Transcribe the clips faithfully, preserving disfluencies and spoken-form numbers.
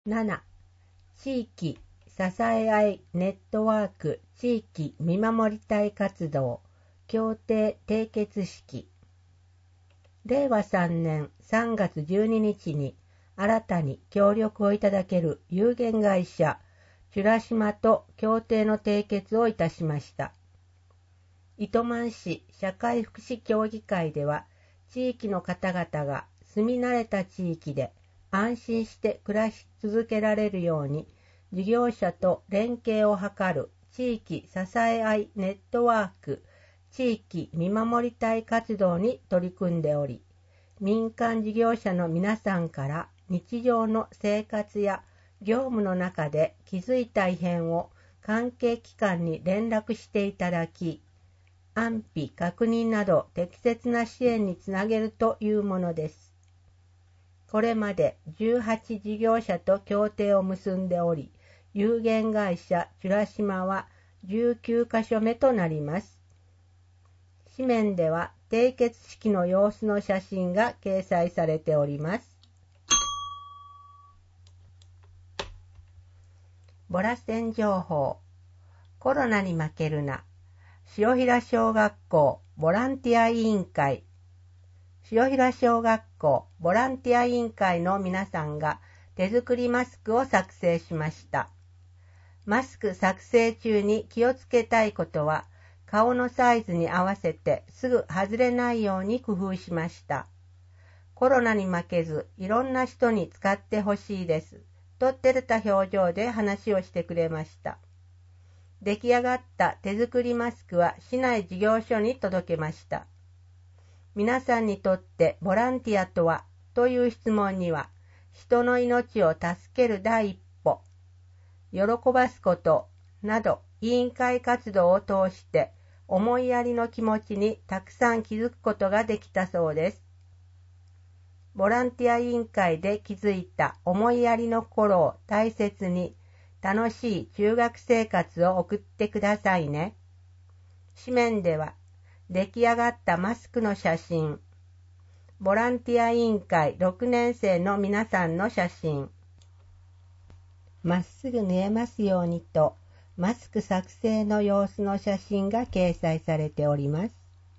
なな. 地域支え合いネットワーク地域見守り隊活動協定締結式。れいわさんねんさんがつじゅうににちに新たに協力をいただける有限会社チュラシマと協定の締結をいたしました。糸満市社会福祉協議会では、地域の方々が住み慣れた地域で安心して暮らし続けられるように、事業者と連携を図る地域支え合いネットワーク地域見守り隊活動に取り組んでおり、民間事業者の皆さんから日常の生活や業務の中で気づいた異変を関係機関に連絡していただき、安否確認など適切な支援につなげるというものです。これまでじゅうはち事業者と協定を結んでおり、有限会社チュラシマはじゅうきゅうかしょめとなります。紙面では締結式の様子の写真が掲載されております。ボラ線情報。コロナに負けるな。塩平小学校ボランティア委員会。塩平小学校ボランティア委員会の皆さんが手作りマスクを作成しました。マスク作成中に気をつけたいことは、顔のサイズに合わせてすぐ外れないように工夫しました。コロナに負けずいろんな人に使ってほしいです。と照れた表情で話をしてくれました。出来上がった手作りマスクは市内事業所に届けました。皆さんにとってボランティアとはという質問には、人の命を助ける第一歩、喜ばすことなど委員会活動を通して思いやりの気持ちにたくさん気づくことができたそうです。ボランティア委員会で気づいた思いやりの心を大切に楽しい中学生活を送ってくださいね。紙面では出来上がったマスクの写真、ボランティア委員会ろくねんせいの皆さんの写真、まっすぐ見えますようにとマスク作成の様子の写真が掲載されております。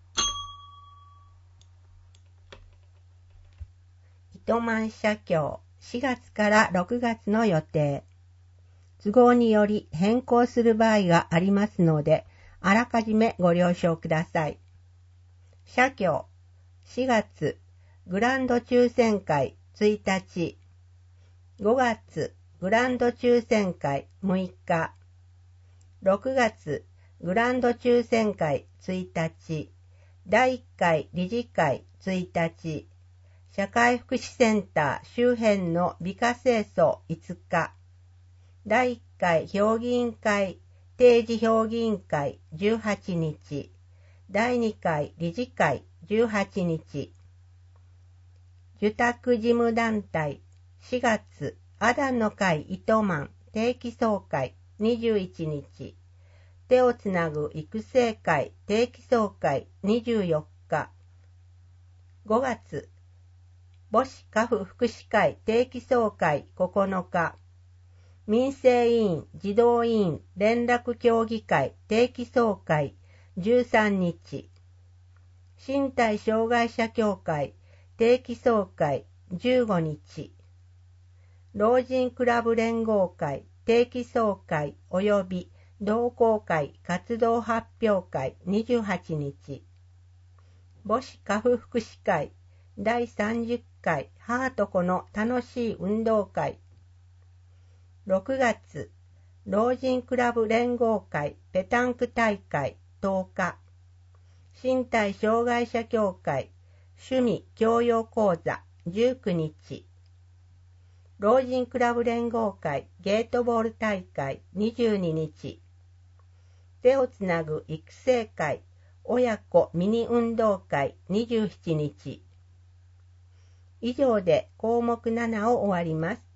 糸満社協しがつからろくがつの予定。都合により変更する場合がありますので、あらかじめご了承ください。社協しがつグランド抽選会ついたち、ごがつグランド抽選会むいか、ろくがつグランド抽選会ついたち、だいいっかい理事会ついたち、社会福祉センター周辺の美化清掃いつか、だいいっかい評議員会定時評議員会じゅうはちにち、だいにかい理事会じゅうはちにち、受託事務団体しがつアダンの会糸満定期総会にじゅういちにち、手をつなぐ育成会定期総会にじゅうよっか、ごがつ母子家父福祉会定期総会ここのか、民生委員児童委員連絡協議会定期総会じゅうさんにち、身体障害者協会定期総会じゅうごにち、老人クラブ連合会定期総会及び同好会活動発表会にじゅうはちにち、母子家父福祉会だいさんじゅっかい母と子の楽しい運動会、ろくがつ老人クラブ連合会ペタンク大会とおか、身体障害者協会趣味教養講座じゅうくにち、老人クラブ連合会ゲートボール大会にじゅうににち、手をつなぐ育成会親子ミニ運動会にじゅうしちにち。以上で項目ななを終わります。